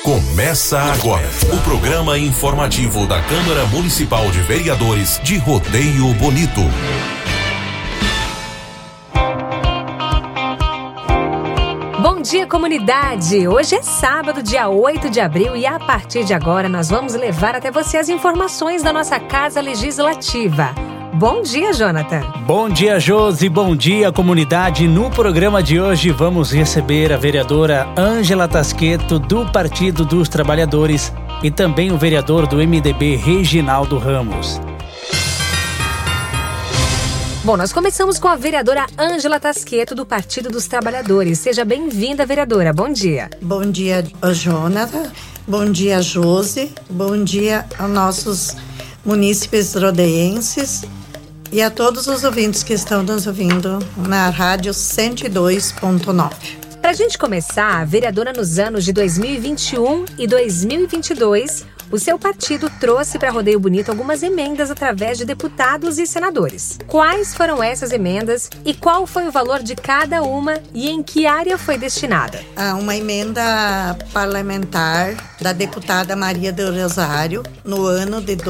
Começa agora o programa informativo da Câmara Municipal de Vereadores de Rodeio Bonito. Bom dia, comunidade! Hoje é sábado, dia 8 de abril, e a partir de agora nós vamos levar até você as informações da nossa Casa Legislativa. Bom dia, Jonathan! Bom dia, Josi! Bom dia, comunidade! No programa de hoje vamos receber a vereadora Ângela Tasqueto, do Partido dos Trabalhadores, e também o vereador do MDB, Reginaldo Ramos. Bom, nós começamos com a vereadora Ângela Tasqueto, do Partido dos Trabalhadores. Seja bem-vinda, vereadora. Bom dia. Bom dia, Jonathan. Bom dia, Josi. Bom dia aos nossos munícipes rodeenses e a todos os ouvintes que estão nos ouvindo na rádio 102.9. Para a gente começar, vereadora, nos anos de 2021 e 2022, o seu partido trouxe para Rodeio Bonito algumas emendas através de deputados e senadores. Quais foram essas emendas e qual foi o valor de cada uma e em que área foi destinada? Uma emenda parlamentar da deputada Maria do Rosário, no ano de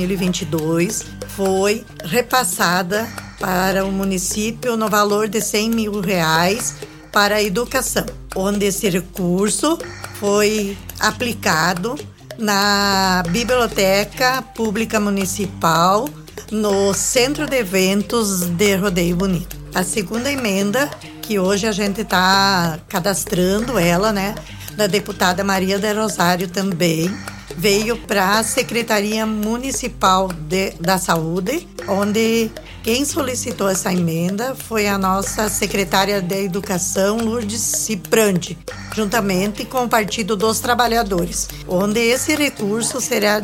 2022, foi repassada para o município no valor de R$100 mil para a educação, onde esse recurso foi aplicado na Biblioteca Pública Municipal, no Centro de Eventos de Rodeio Bonito. A segunda emenda, que hoje a gente está cadastrando ela, da deputada Maria do Rosário também, veio para a Secretaria Municipal da Saúde, onde quem solicitou essa emenda foi a nossa secretária de Educação, Lourdes Ciprandi, juntamente com o Partido dos Trabalhadores, onde esse recurso será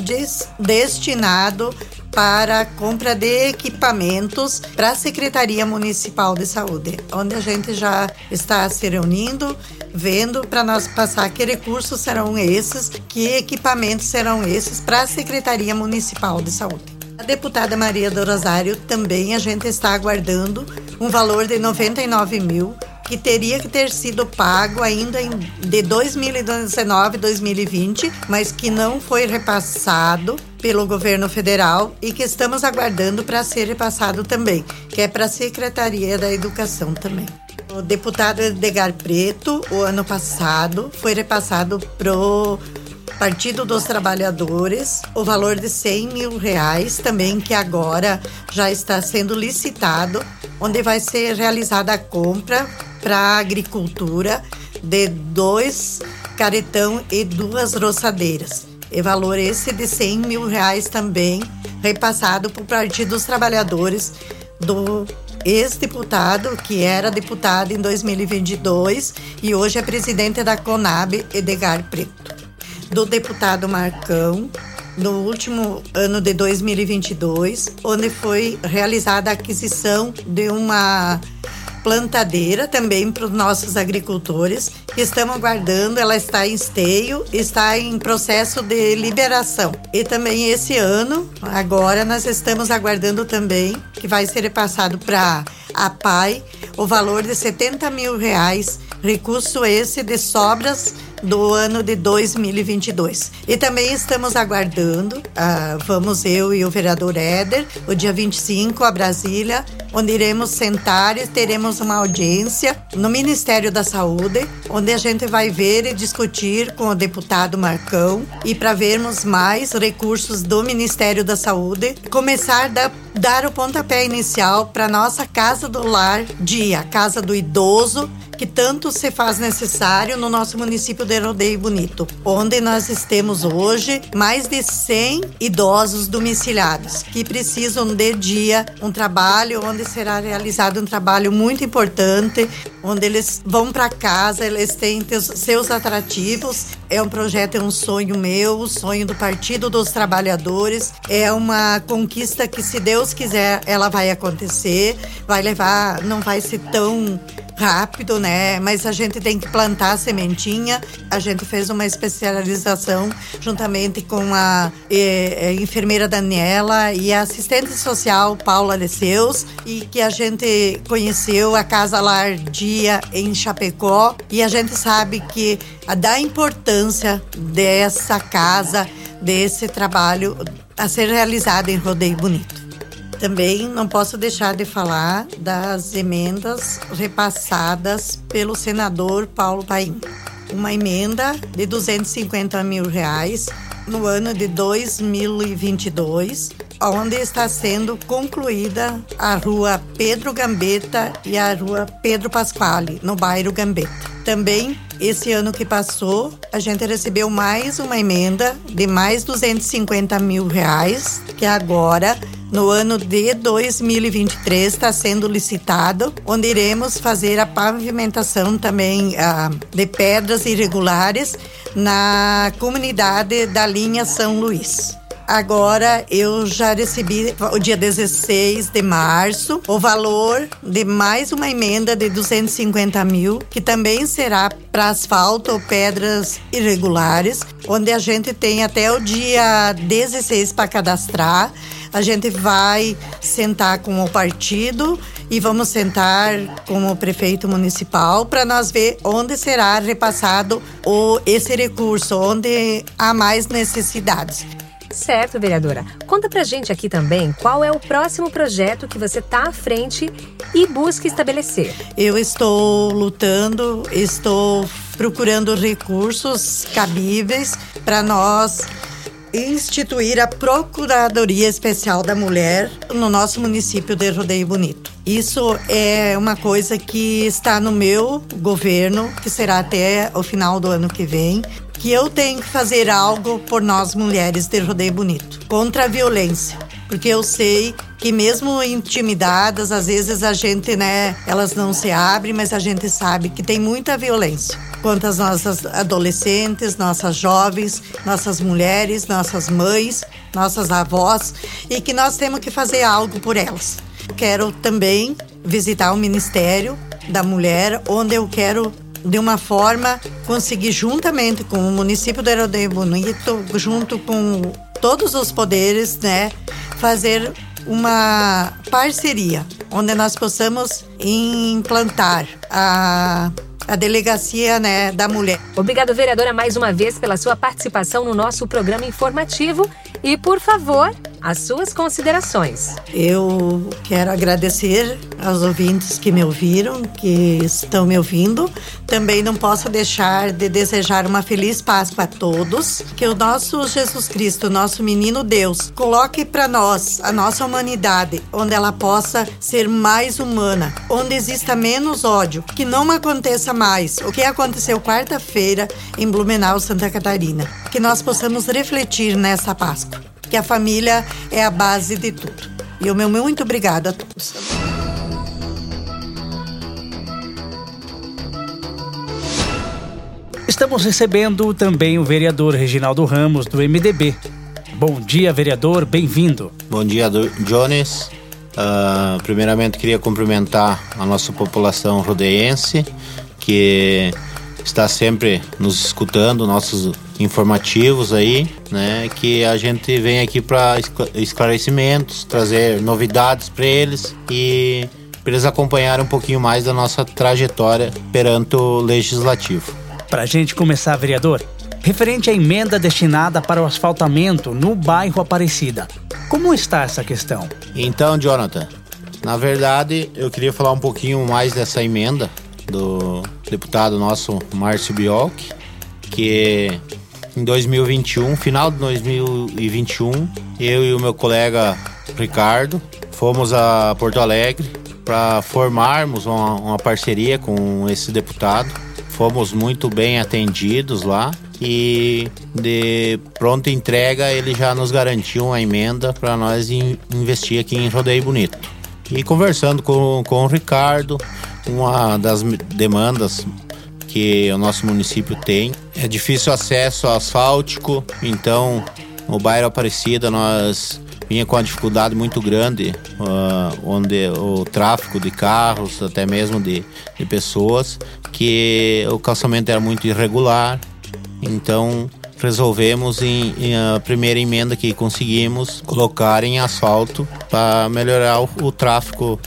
destinado para a compra de equipamentos para a Secretaria Municipal de Saúde, onde a gente já está se reunindo, vendo para nós passar que recursos serão esses, que equipamentos serão esses para a Secretaria Municipal de Saúde. A deputada Maria do Rosário também a gente está aguardando um valor de 99 mil, que teria que ter sido pago ainda de 2019 e 2020, mas que não foi repassado pelo governo federal e que estamos aguardando para ser repassado também, que é para a Secretaria da Educação também. O deputado Edgar Preto, o ano passado, foi repassado pro Partido dos Trabalhadores o valor de R$100 mil também, que agora já está sendo licitado, onde vai ser realizada a compra para a agricultura de 2 caretão e 2 roçadeiras. E valor esse de R$100 mil também, repassado para o Partido dos Trabalhadores do ex-deputado, que era deputado em 2022 e hoje é presidente da Conab, Edgar Preto. Do deputado Marcão, no último ano de 2022, onde foi realizada a aquisição de uma plantadeira também para os nossos agricultores, que estamos aguardando. Ela está em esteio, está em processo de liberação. E também esse ano, agora nós estamos aguardando também, que vai ser repassado para a PAI, o valor de R$70 mil, recurso esse de sobras do ano de 2022. E também estamos aguardando, vamos eu e o vereador Éder, o dia 25 a Brasília, onde iremos sentar e teremos uma audiência no Ministério da Saúde, onde a gente vai ver e discutir com o deputado Marcão e para vermos mais recursos do Ministério da Saúde, começar a dar o pontapé inicial para nossa Casa do Lar Dia, Casa do Idoso, que tanto se faz necessário no nosso município de Rodeio Bonito, onde nós temos hoje mais de 100 idosos domiciliados que precisam de dia, um trabalho onde será realizado um trabalho muito importante, onde eles vão para casa, eles têm seus atrativos. É um projeto, é um sonho meu, o sonho do Partido dos Trabalhadores, é uma conquista que, se Deus Deus quiser, ela vai acontecer. Vai levar, não vai ser tão rápido, né? Mas a gente tem que plantar a sementinha. A gente fez uma especialização juntamente com a enfermeira Daniela e a assistente social Paula Alesseus, e que a gente conheceu a Casa Lar Dia em Chapecó, e a gente sabe que da importância dessa casa, desse trabalho a ser realizado em Rodeio Bonito. Também não posso deixar de falar das emendas repassadas pelo senador Paulo Paim. Uma emenda de R$250 mil no ano de 2022, onde está sendo concluída a rua Pedro Gambetta e a rua Pedro Pasquale, no bairro Gambetta. Também, esse ano que passou, a gente recebeu mais uma emenda de mais R$250 mil, que agora, no ano de 2023, está sendo licitado, onde iremos fazer a pavimentação também de pedras irregulares na comunidade da linha São Luís. Agora eu já recebi, o dia 16 de março, o valor de mais uma emenda de R$250 mil, que também será para asfalto ou pedras irregulares, onde a gente tem até o dia 16 para cadastrar. A gente vai sentar com o partido e vamos sentar com o prefeito municipal para nós ver onde será repassado esse recurso, onde há mais necessidades. Certo, vereadora. Conta pra gente aqui também qual é o próximo projeto que você tá à frente e busca estabelecer. Eu estou lutando, estou procurando recursos cabíveis para nós instituir a Procuradoria Especial da Mulher no nosso município de Rodeio Bonito. Isso é uma coisa que está no meu governo, que será até o final do ano que vem, que eu tenho que fazer algo por nós mulheres de Rodeio Bonito, contra a violência. Porque eu sei que mesmo intimidadas, às vezes a gente, elas não se abrem, mas a gente sabe que tem muita violência contra as nossas adolescentes, nossas jovens, nossas mulheres, nossas mães, nossas avós, e que nós temos que fazer algo por elas. Quero também visitar o Ministério da Mulher, onde eu quero, de uma forma, conseguir juntamente com o município de Rodeio Bonito, junto com todos os poderes, fazer uma parceria, onde nós possamos implantar a delegacia da mulher. Obrigado, vereadora, mais uma vez pela sua participação no nosso programa informativo e, por favor, as suas considerações. Eu quero agradecer aos ouvintes que me ouviram, que estão me ouvindo. Também não posso deixar de desejar uma feliz Páscoa a todos. Que o nosso Jesus Cristo, nosso menino Deus, coloque para nós, a nossa humanidade, onde ela possa ser mais humana, onde exista menos ódio, que não aconteça mais o que aconteceu quarta-feira em Blumenau, Santa Catarina. Que nós possamos refletir nessa Páscoa, que a família é a base de tudo. E o meu muito obrigado a todos. Estamos recebendo também o vereador Reginaldo Ramos, do MDB. Bom dia, vereador, bem-vindo. Bom dia, Jones. Primeiramente, queria cumprimentar a nossa população rodeiense, que está sempre nos escutando, nossos informativos aí, que a gente vem aqui para esclarecimentos, trazer novidades para eles e para eles acompanharem um pouquinho mais da nossa trajetória perante o Legislativo. Para a gente começar, vereador, referente à emenda destinada para o asfaltamento no bairro Aparecida, como está essa questão? Então, Jonathan, na verdade, eu queria falar um pouquinho mais dessa emenda do deputado nosso Márcio Biolk, que em 2021, final de 2021, eu e o meu colega Ricardo fomos a Porto Alegre para formarmos uma parceria com esse deputado. Fomos muito bem atendidos lá e de pronta entrega ele já nos garantiu uma emenda para nós investir aqui em Rodeio Bonito. E conversando com o Ricardo, uma das demandas que o nosso município tem é difícil acesso asfáltico, então no bairro Aparecida nós vinha com uma dificuldade muito grande, onde o tráfego de carros, até mesmo de pessoas, que o calçamento era muito irregular. Então resolvemos a primeira emenda que conseguimos colocar em asfalto para melhorar o tráfego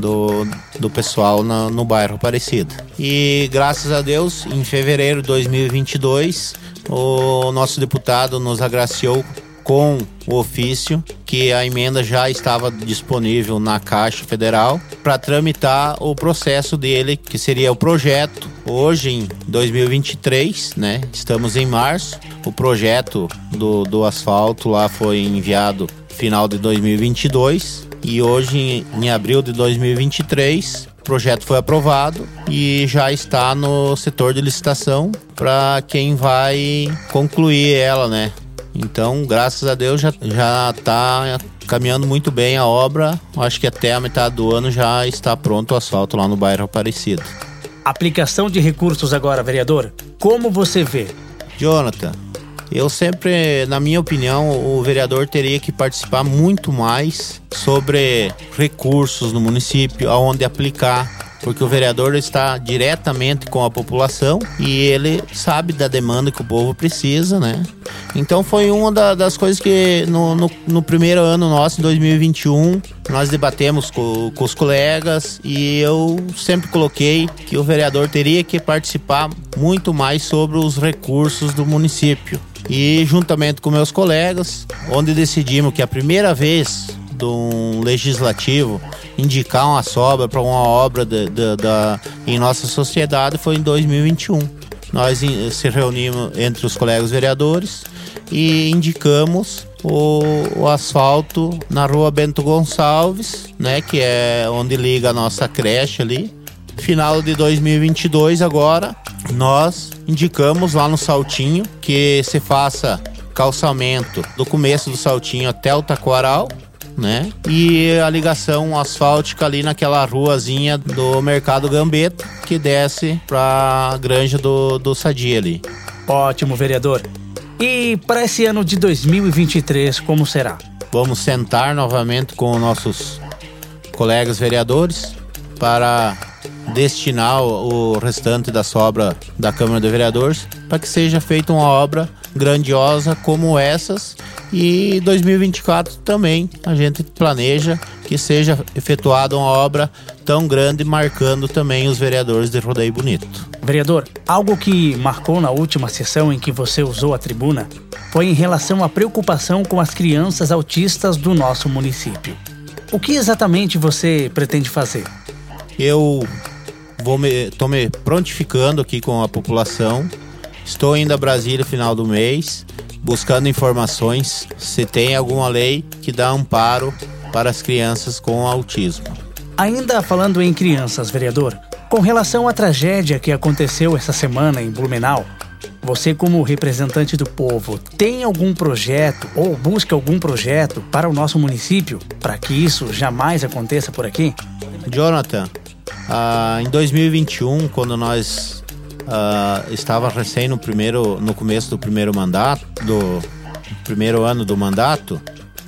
do pessoal no bairro Aparecida. E graças a Deus, em fevereiro de 2022, o nosso deputado nos agraciou com o ofício que a emenda já estava disponível na Caixa Federal para tramitar o processo dele, que seria o projeto. Hoje, em 2023, né? Estamos em março. O projeto do asfalto lá foi enviado final de 2022 e hoje, em abril de 2023, o projeto foi aprovado e já está no setor de licitação para quem vai concluir ela, né? Então, graças a Deus, já está caminhando muito bem a obra. Acho que até a metade do ano já está pronto o asfalto lá no bairro Aparecida. Aplicação de recursos agora, vereador. Como você vê? Jonathan, eu sempre, na minha opinião, o vereador teria que participar muito mais sobre recursos no município, aonde aplicar, porque o vereador está diretamente com a população e ele sabe da demanda que o povo precisa, né? Então foi uma das coisas que no primeiro ano nosso, em 2021, nós debatemos com os colegas e eu sempre coloquei que o vereador teria que participar muito mais sobre os recursos do município. E juntamente com meus colegas, onde decidimos que a primeira vez de um legislativo indicar uma sobra para uma obra em nossa sociedade foi em 2021. Nós se reunimos entre os colegas vereadores e indicamos o asfalto na rua Bento Gonçalves, né, que é onde liga a nossa creche ali. Final de 2022 agora, nós indicamos lá no Saltinho que se faça calçamento do começo do Saltinho até o Taquaral, né? E a ligação asfáltica ali naquela ruazinha do Mercado Gambetta que desce pra granja do Sadia ali. Ótimo, vereador. E para esse ano de 2023, como será? Vamos sentar novamente com nossos colegas vereadores para destinar o restante da sobra da Câmara de Vereadores para que seja feita uma obra grandiosa como essas. E 2024 também a gente planeja que seja efetuada uma obra tão grande, marcando também os vereadores de Rodeio Bonito. Vereador, algo que marcou na última sessão em que você usou a tribuna foi em relação à preocupação com as crianças autistas do nosso município. O que exatamente você pretende fazer? Eu estou me prontificando aqui com a população. Estou indo a Brasília no final do mês, buscando informações se tem alguma lei que dá amparo para as crianças com autismo. Ainda falando em crianças, vereador, com relação à tragédia que aconteceu essa semana em Blumenau, você, como representante do povo, tem algum projeto ou busca algum projeto para o nosso município para que isso jamais aconteça por aqui? Jonathan, em 2021, quando nós estava recém no começo do primeiro mandato, do primeiro ano do mandato,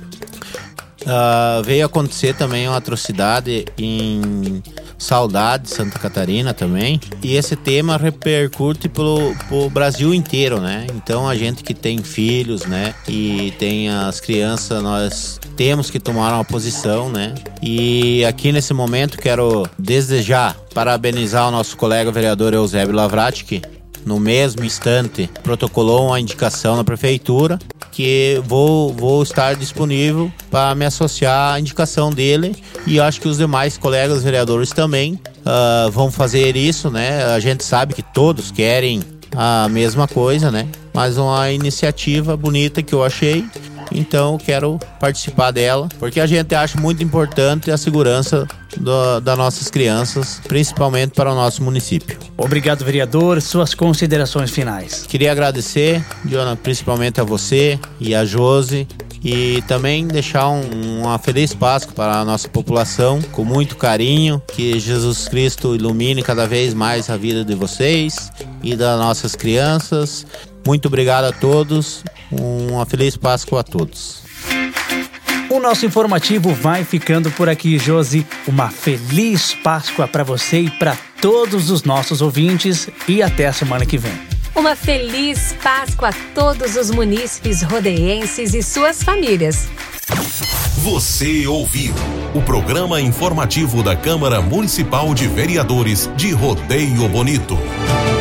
veio acontecer também uma atrocidade em Saudade, Santa Catarina também, e esse tema repercute pro Brasil inteiro, né? Então a gente que tem filhos, né, e tem as crianças, nós temos que tomar uma posição, né? E aqui nesse momento quero desde já parabenizar o nosso colega vereador Eusébio Lavrati, que no mesmo instante protocolou uma indicação na prefeitura, que vou estar disponível para me associar à indicação dele, e acho que os demais colegas vereadores também vão fazer isso, né? A gente sabe que todos querem a mesma coisa, né? Mas uma iniciativa bonita que eu achei, então quero participar dela, porque a gente acha muito importante a segurança das nossas crianças, principalmente para o nosso município. Obrigado, vereador. Suas considerações finais. Queria agradecer, Jonathan, principalmente a você e a Josi, e também deixar uma feliz Páscoa para a nossa população, com muito carinho, que Jesus Cristo ilumine cada vez mais a vida de vocês e das nossas crianças. Muito obrigado a todos, uma feliz Páscoa a todos. O nosso informativo vai ficando por aqui, Josi. Uma feliz Páscoa para você e para todos os nossos ouvintes e até a semana que vem. Uma feliz Páscoa a todos os munícipes rodeienses e suas famílias. Você ouviu o programa informativo da Câmara Municipal de Vereadores de Rodeio Bonito.